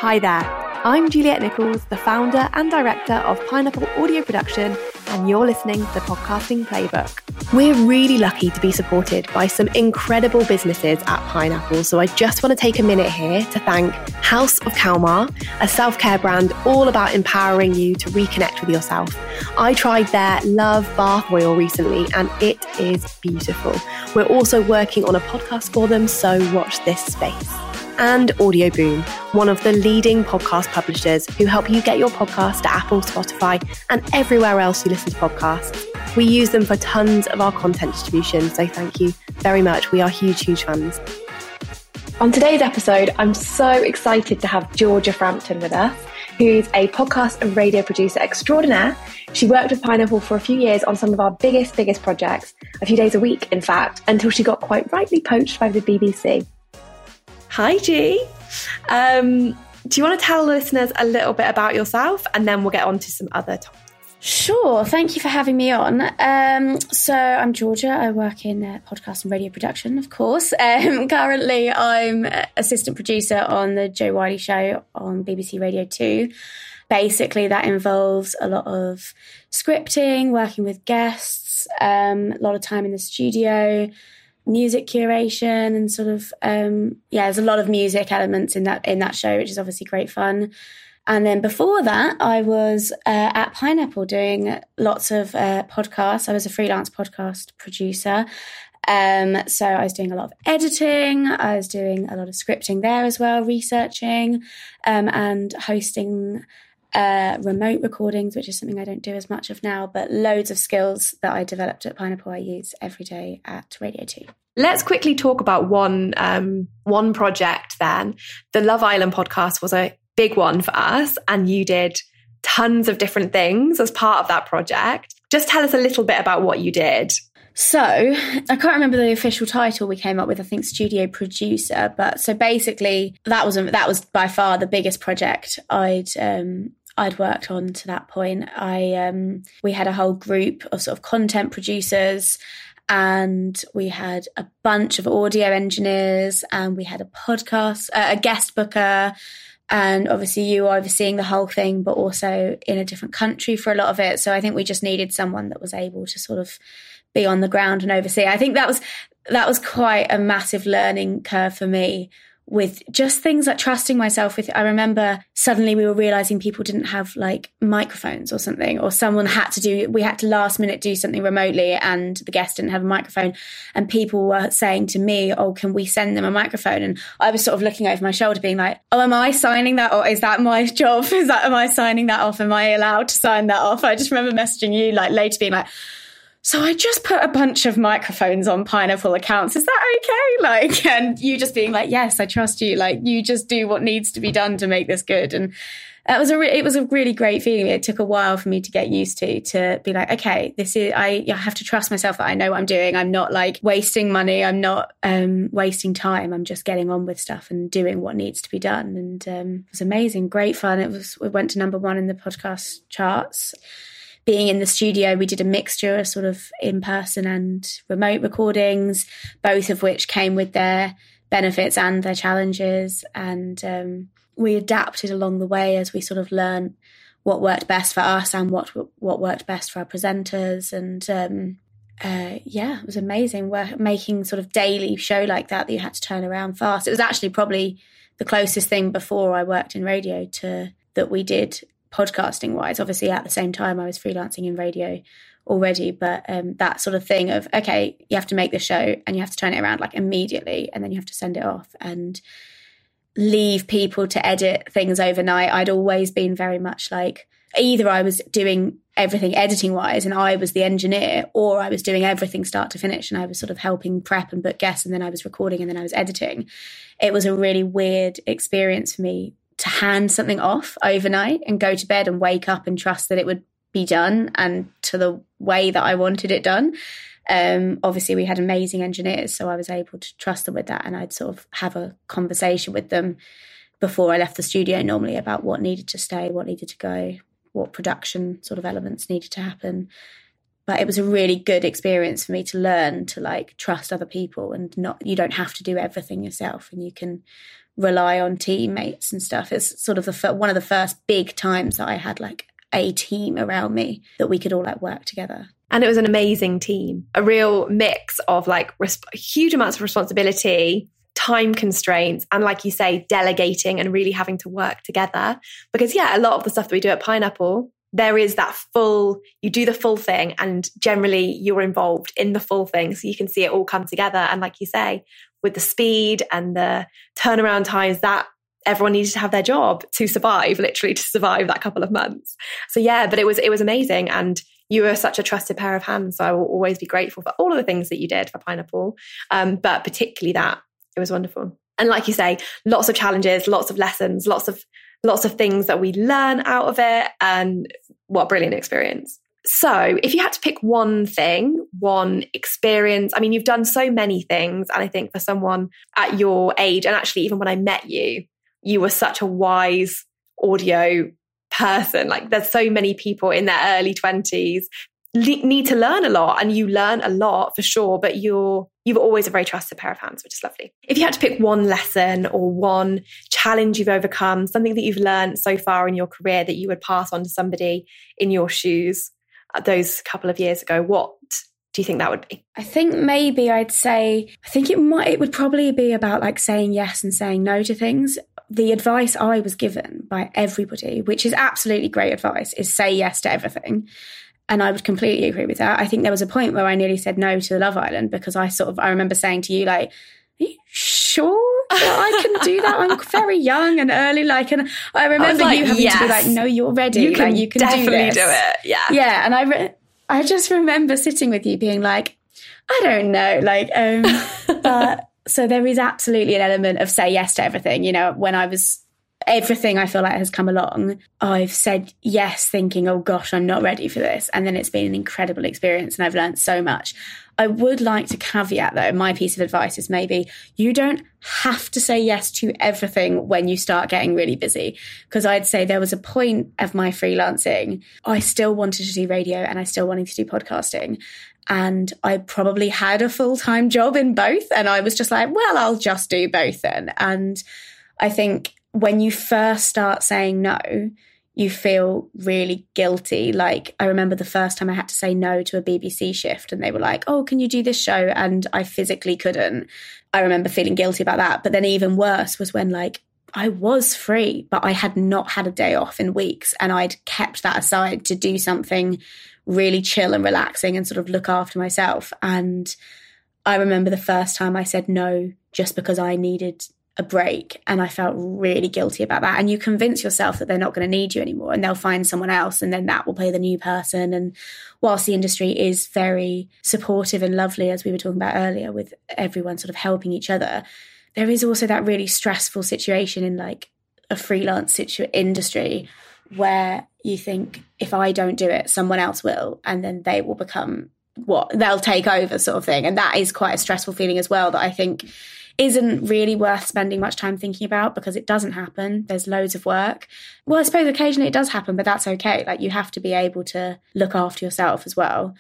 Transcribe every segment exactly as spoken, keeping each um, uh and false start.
Hi there, I'm Juliet Nichols, the founder and director of Pineapple Audio Production, and you're listening to the Podcasting Playbook. We're really lucky to be supported by some incredible businesses at Pineapple, so I just want to take a minute here to thank House of Kalmar, a self-care brand all about empowering you to reconnect with yourself. I tried their Love Bath Oil recently and it is beautiful. We're also working on a podcast for them, so watch this space. And Audio Boom, one of the leading podcast publishers who help you get your podcast to Apple, Spotify, and everywhere else you listen to podcasts. We use them for tons of our content distribution, so thank you very much. We are huge, huge fans. On today's episode, I'm so excited to have Georgia Frampton with us, who's a podcast and radio producer extraordinaire. She worked with Pineapple for a few years on some of our biggest, biggest projects, a few days a week, in fact, until she got quite rightly poached by the B B C. Hi, G. Um, do you want to tell listeners a little bit about yourself and then we'll get on to some other topics? Sure. Thank you for having me on. Um, so I'm Georgia. I work in uh, podcast and radio production, of course. Um, currently, I'm assistant producer on the Joe Wiley Show on B B C Radio two. Basically, that involves a lot of scripting, working with guests, um, a lot of time in the studio, music curation, and sort of um yeah there's a lot of music elements in that in that show, which is obviously great fun. And then before that I was uh, at Pineapple doing lots of uh, podcasts. I was a freelance podcast producer, um so I was doing a lot of editing, I was doing a lot of scripting there as well, researching um and hosting uh remote recordings, which is something I don't do as much of now, but loads of skills that I developed at Pineapple I use every day at Radio two. Let's quickly talk about one um one project then. The Love Island podcast was a big one for us, and you did tons of different things as part of that project. Just tell us a little bit about what you did. So I can't remember the official title we came up with, I think studio producer, but so basically that was that was by far the biggest project I'd um I'd worked on to that point. I um we had a whole group of sort of content producers, and we had a bunch of audio engineers, and we had a podcast, uh, a guest booker, and obviously you were overseeing the whole thing, but also in a different country for a lot of it. So I think we just needed someone that was able to sort of be on the ground and oversee. I think that was that was quite a massive learning curve for me, with just things like trusting myself with. I remember suddenly we were realizing people didn't have like microphones or something, or someone had to do, we had to last minute do something remotely and the guest didn't have a microphone, and people were saying to me, oh, can we send them a microphone? And I was sort of looking over my shoulder being like, oh, am I signing that, or is that my job? Is that, am I signing that off? Am I allowed to sign that off? I just remember messaging you like later being like, so I just put a bunch of microphones on Pineapple accounts. Is that okay? Like, and you just being like, yes, I trust you. Like, you just do what needs to be done to make this good. And that was a re- it was a really great feeling. It took a while for me to get used to, to be like, okay, this is, I, I have to trust myself that I know what I'm doing. I'm not like wasting money. I'm not um, wasting time. I'm just getting on with stuff and doing what needs to be done. And um, it was amazing, great fun. It was, we went to number one in the podcast charts. Being in the studio, we did a mixture of sort of in-person and remote recordings, both of which came with their benefits and their challenges. And um, we adapted along the way as we sort of learned what worked best for us and what what worked best for our presenters. And um, uh, yeah, it was amazing. We're making sort of daily show like that that you had to turn around fast. It was actually probably the closest thing before I worked in radio to that we did podcasting wise. Obviously at the same time I was freelancing in radio already, but um, that sort of thing of, okay, you have to make the show and you have to turn it around like immediately, and then you have to send it off and leave people to edit things overnight. I'd always been very much like, either I was doing everything editing wise and I was the engineer, or I was doing everything start to finish and I was sort of helping prep and book guests, and then I was recording and then I was editing. It was a really weird experience for me to hand something off overnight and go to bed and wake up and trust that it would be done and to the way that I wanted it done. Um, obviously, we had amazing engineers, so I was able to trust them with that, and I'd sort of have a conversation with them before I left the studio normally about what needed to stay, what needed to go, what production sort of elements needed to happen. but it was a really good experience for me to learn to like trust other people and not, you don't have to do everything yourself and you can rely on teammates and stuff. It's sort of the one of the first big times that I had like a team around me that we could all like work together. And it was an amazing team, a real mix of like res- huge amounts of responsibility, time constraints, and like you say, delegating and really having to work together. Because yeah, a lot of the stuff that we do at Pineapple, there is that full, you do the full thing and generally you're involved in the full thing. So you can see it all come together. And like you say, with the speed and the turnaround times, that everyone needed to have their job to survive, literally to survive that couple of months. So yeah, but it was, it was amazing. And you were such a trusted pair of hands. So I will always be grateful for all of the things that you did for Pineapple. Um, but particularly that, it was wonderful. And like you say, lots of challenges, lots of lessons, lots of lots of things that we learn out of it. And what a brilliant experience. So if you had to pick one thing, one experience, I mean, you've done so many things. And I think for someone at your age, and actually even when I met you, you were such a wise audio person. Like there's so many people in their early twenties le- need to learn a lot, and you learn a lot for sure, but you're you've always a very trusted pair of hands, which is lovely. If you had to pick one lesson or one challenge you've overcome, something that you've learned so far in your career that you would pass on to somebody in your shoes those couple of years ago, what do you think that would be? I think maybe I'd say, I think it might, it would probably be about like saying yes and saying no to things. The advice I was given by everybody, which is absolutely great advice, is say yes to everything. And I would completely agree with that. I think there was a point where I nearly said no to Love Island because I sort of, I remember saying to you, like, are you sure that I can do that? I'm very young and early. Like, and I remember I like, you having yes. to be like, no, you're ready. You can, like, you can definitely do, this. do it. Yeah. Yeah. And I, re- I just remember sitting with you being like, I don't know. Like, um, but so there is absolutely an element of say yes to everything. You know, when I was, everything I feel like has come along, I've said yes thinking, oh gosh, I'm not ready for this. And then it's been an incredible experience and I've learned so much. I would like to caveat though, my piece of advice is maybe you don't have to say yes to everything when you start getting really busy. Because I'd say there was a point of my freelancing, I still wanted to do radio and I still wanted to do podcasting. And I probably had a full-time job in both. And I was just like, well, I'll just do both then. And I think when you first start saying no, you feel really guilty. Like I remember the first time I had to say no to a B B C shift and they were like, oh, can you do this show? And I physically couldn't. I remember feeling guilty about that. But then even worse was when like I was free, but I had not had a day off in weeks and I'd kept that aside to do something really chill and relaxing and sort of look after myself. And I remember the first time I said no just because I needed a break and I felt really guilty about that. And you convince yourself that they're not going to need you anymore and they'll find someone else and then that will play the new person. And whilst the industry is very supportive and lovely, as we were talking about earlier, with everyone sort of helping each other, there is also that really stressful situation in like a freelance situ- industry where you think if I don't do it, someone else will, and then they will become what they'll take over sort of thing. And that is quite a stressful feeling as well that I think isn't really worth spending much time thinking about because it doesn't happen. There's loads of work. Well, I suppose occasionally it does happen, but that's okay. Like you have to be able to look after yourself as well.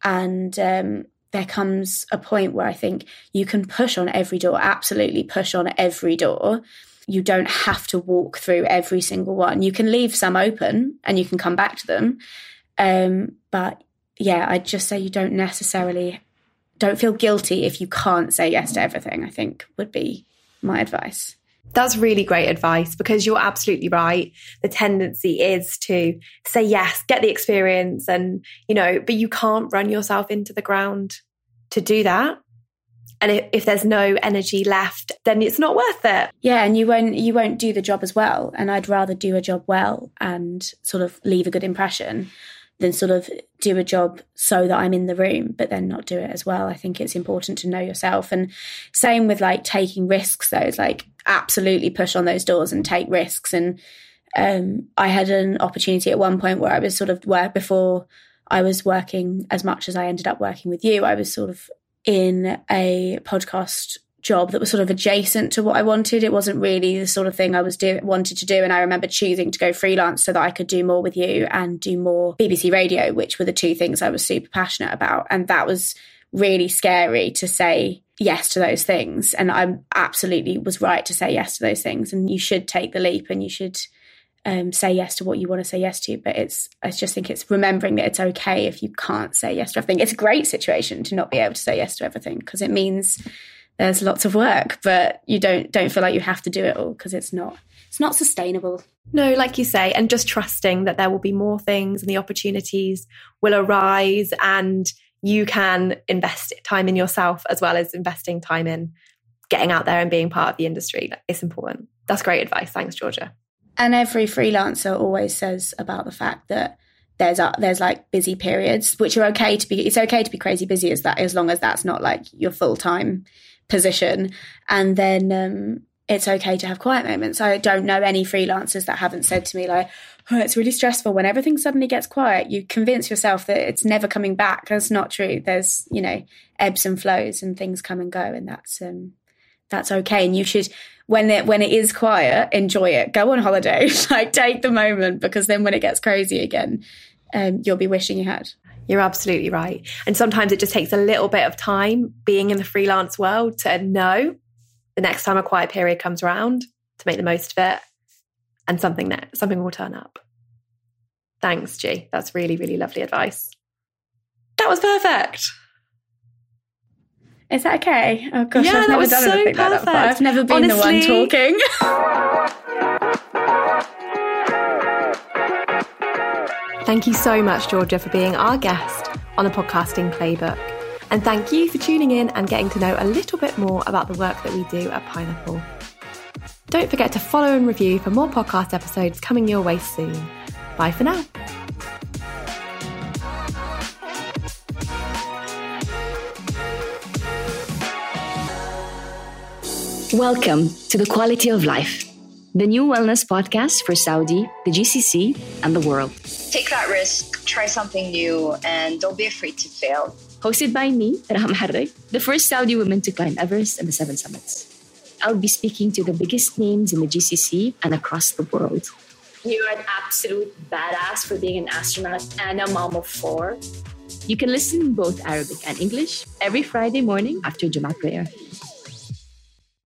And um, there comes a point where I think you can push on every door, absolutely push on every door. You don't have to walk through every single one. You can leave some open and you can come back to them. Um, but yeah, I'd just say you don't necessarily don't feel guilty if you can't say yes to everything, I think would be my advice. That's really great advice because you're absolutely right. The tendency is to say yes, get the experience and, you know, but you can't run yourself into the ground to do that. And if, if there's no energy left, then it's not worth it. Yeah, and you won't you won't do the job as well. And I'd rather do a job well and sort of leave a good impression than sort of do a job so that I'm in the room, but then not do it as well. I think it's important to know yourself. And same with like taking risks though. It's like absolutely push on those doors and take risks. And um, I had an opportunity at one point where I was sort of work before I was working as much as I ended up working with you. I was sort of in a podcast job that was sort of adjacent to what I wanted. It wasn't really the sort of thing I was do wanted to do. And I remember choosing to go freelance so that I could do more with you and do more B B C Radio, which were the two things I was super passionate about. And that was really scary to say yes to those things. And I absolutely was right to say yes to those things. And you should take the leap and you should um, say yes to what you want to say yes to. But it's, I just think it's remembering that it's okay if you can't say yes to everything. It's a great situation to not be able to say yes to everything, because it means there's lots of work, but you don't don't feel like you have to do it all, because it's not it's not sustainable. No, like you say, and just trusting that there will be more things and the opportunities will arise, and you can invest time in yourself as well as investing time in getting out there and being part of the industry. It's important. That's great advice. Thanks, Georgia. And every freelancer always says about the fact that there's a, there's like busy periods, which are okay to be, it's okay to be crazy busy as that, as long as that's not like your full-time position. And then um, it's okay to have quiet moments. I don't know any freelancers that haven't said to me like, oh, it's really stressful when everything suddenly gets quiet. You convince yourself that it's never coming back. That's not true. There's, you know, ebbs and flows and things come and go, and that's um, that's okay. And you should, when it when it is quiet, enjoy it. Go on holiday, like take the moment, because then when it gets crazy again, um, you'll be wishing you had. You're absolutely right. And sometimes it just takes a little bit of time being in the freelance world to know the next time a quiet period comes around to make the most of it, and something that something will turn up. Thanks, G. That's really, really lovely advice. That was perfect. Is that okay? Oh gosh, yeah, I've never done so anything perfect. like that before. I've never been Honestly, the one talking. Thank you so much, Georgia, for being our guest on the Podcasting Playbook. And thank you for tuning in and getting to know a little bit more about the work that we do at Pineapple. Don't forget to follow and review for more podcast episodes coming your way soon. Bye for now. Welcome to The Quality of Life, the new wellness podcast for Saudi, the G C C, and the world. Take that risk, try something new, and don't be afraid to fail. Hosted by me, Rahma Harrig, the first Saudi woman to climb Everest and the Seven Summits. I'll be speaking to the biggest names in the G C C and across the world. You're an absolute badass for being an astronaut and a mom of four. You can listen in both Arabic and English every Friday morning after Jummah prayer.